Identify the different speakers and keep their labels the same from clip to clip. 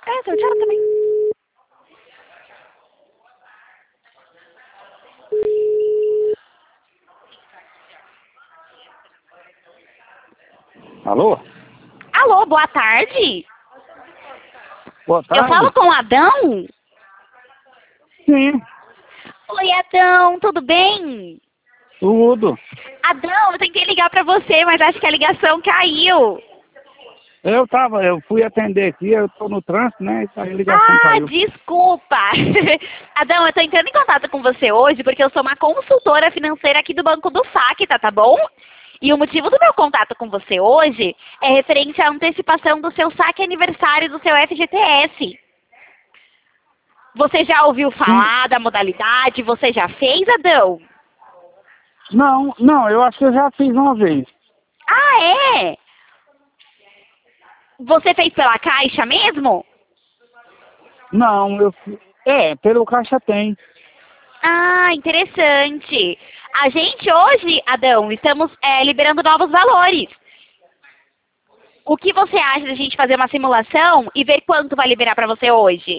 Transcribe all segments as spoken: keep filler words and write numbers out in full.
Speaker 1: É, tchau, tchau também.
Speaker 2: Alô?
Speaker 1: Alô, boa tarde.
Speaker 2: Boa
Speaker 1: Eu falo
Speaker 2: tarde.
Speaker 1: com o Adão?
Speaker 2: Sim,
Speaker 1: Oi, Adão, tudo bem?
Speaker 2: tudo.
Speaker 1: Adão, eu tentei ligar pra você, mas acho que a ligação caiu.
Speaker 2: Eu tava, eu fui atender aqui, eu tô no trânsito, né? E a ligação
Speaker 1: Ah,
Speaker 2: caiu.
Speaker 1: desculpa. Adão, eu tô entrando em contato com você hoje porque eu sou uma consultora financeira aqui do Banco do Facta, tá bom? E o motivo do meu contato com você hoje é referente à antecipação do seu saque aniversário do seu F G T S. Você já ouviu
Speaker 2: Sim.
Speaker 1: falar da modalidade? Você já fez, Adão?
Speaker 2: Não, não, eu acho que eu já fiz uma vez.
Speaker 1: Ah, é? Você fez pela Caixa mesmo?
Speaker 2: Não, eu fi- é, pelo caixa tem.
Speaker 1: Ah, interessante. A gente hoje, Adão, estamos é, liberando novos valores. O que você acha de a gente fazer uma simulação e ver quanto vai liberar para você hoje?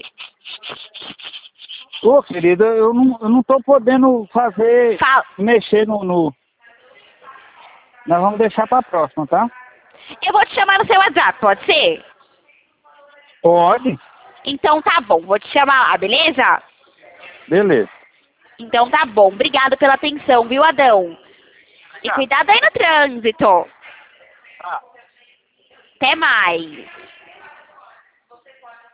Speaker 2: Ô, querida, eu não, eu não tô podendo fazer,
Speaker 1: Fala.
Speaker 2: mexer no, no... Nós vamos deixar pra próxima, tá?
Speaker 1: Eu vou te chamar no seu WhatsApp, pode ser?
Speaker 2: Pode.
Speaker 1: Então tá bom, vou te chamar lá, beleza?
Speaker 2: Beleza.
Speaker 1: Então tá bom. Obrigada pela atenção, viu, Adão? E
Speaker 2: Tchau.
Speaker 1: cuidado aí no trânsito.
Speaker 2: Tá.
Speaker 1: Até mais.